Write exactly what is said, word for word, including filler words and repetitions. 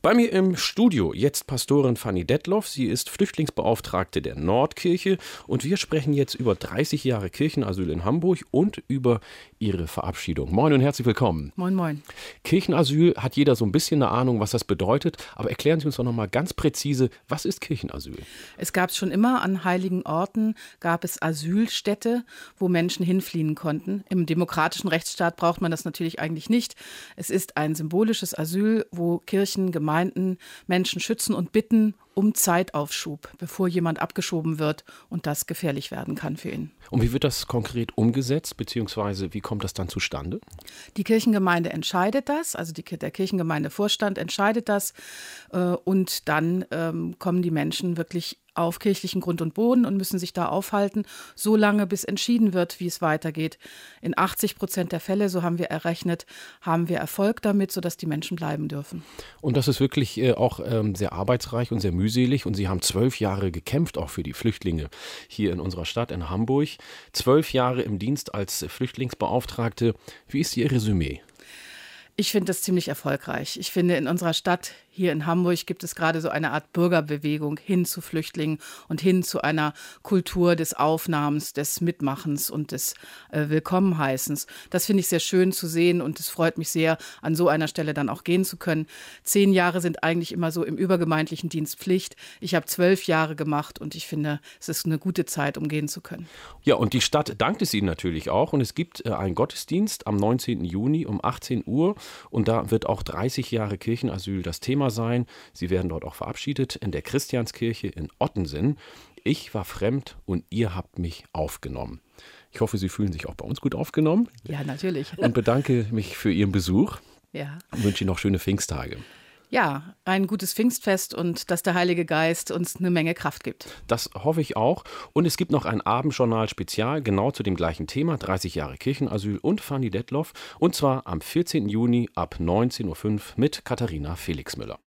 Bei mir im Studio jetzt Pastorin Fanny Detloff. Sie ist Flüchtlingsbeauftragte der Nordkirche und wir sprechen jetzt über dreißig Jahre Kirchenasyl in Hamburg und über ihre Verabschiedung. Moin und herzlich willkommen. Moin, moin. Kirchenasyl, hat jeder so ein bisschen eine Ahnung, was das bedeutet, aber erklären Sie uns doch noch mal ganz präzise, was ist Kirchenasyl? Es gab schon immer an heiligen Orten, gab es Asylstädte, wo Menschen hinfliehen konnten. Im demokratischen Rechtsstaat braucht man das natürlich eigentlich nicht. Es ist ein symbolisches Asyl, wo Kirchen, Gemeinden Menschen schützen und bitten um Zeitaufschub, bevor jemand abgeschoben wird und das gefährlich werden kann für ihn. Und wie wird das konkret umgesetzt, beziehungsweise wie kommt das dann zustande? Die Kirchengemeinde entscheidet das, also die, der Kirchengemeindevorstand entscheidet das äh, und dann ähm, kommen die Menschen wirklich auf kirchlichen Grund und Boden und müssen sich da aufhalten, so lange bis entschieden wird, wie es weitergeht. In achtzig Prozent der Fälle, so haben wir errechnet, haben wir Erfolg damit, sodass die Menschen bleiben dürfen. Und das ist wirklich äh, auch ähm, sehr arbeitsreich und sehr mühselig und Sie haben zwölf Jahre gekämpft, auch für die Flüchtlinge hier in unserer Stadt in Hamburg. Zwölf Jahre im Dienst als Flüchtlingsbeauftragte. Wie ist Ihr Resümee? Ich finde das ziemlich erfolgreich. Ich finde, in unserer Stadt hier in Hamburg gibt es gerade so eine Art Bürgerbewegung hin zu Flüchtlingen und hin zu einer Kultur des Aufnahmens, des Mitmachens und des äh, Willkommenheißens. Das finde ich sehr schön zu sehen und es freut mich sehr, an so einer Stelle dann auch gehen zu können. Zehn Jahre sind eigentlich immer so im übergemeindlichen Dienst Pflicht. Ich habe zwölf Jahre gemacht und ich finde, es ist eine gute Zeit, um gehen zu können. Ja, und die Stadt dankt es Ihnen natürlich auch und es gibt äh, einen Gottesdienst am neunzehnten Juni um achtzehn Uhr. Und da wird auch dreißig Jahre Kirchenasyl das Thema sein. Sie werden dort auch verabschiedet in der Christianskirche in Ottensen. Ich war fremd und ihr habt mich aufgenommen. Ich hoffe, Sie fühlen sich auch bei uns gut aufgenommen. Ja, natürlich. Und bedanke mich für Ihren Besuch. Ja. Und wünsche Ihnen noch schöne Pfingsttage. Ja, ein gutes Pfingstfest und dass der Heilige Geist uns eine Menge Kraft gibt. Das hoffe ich auch. Und es gibt noch ein Abendjournal-Spezial genau zu dem gleichen Thema, dreißig Jahre Kirchenasyl und Fanny Detloff. Und zwar am vierzehnten Juni ab neunzehn Uhr fünf mit Katharina Felixmüller.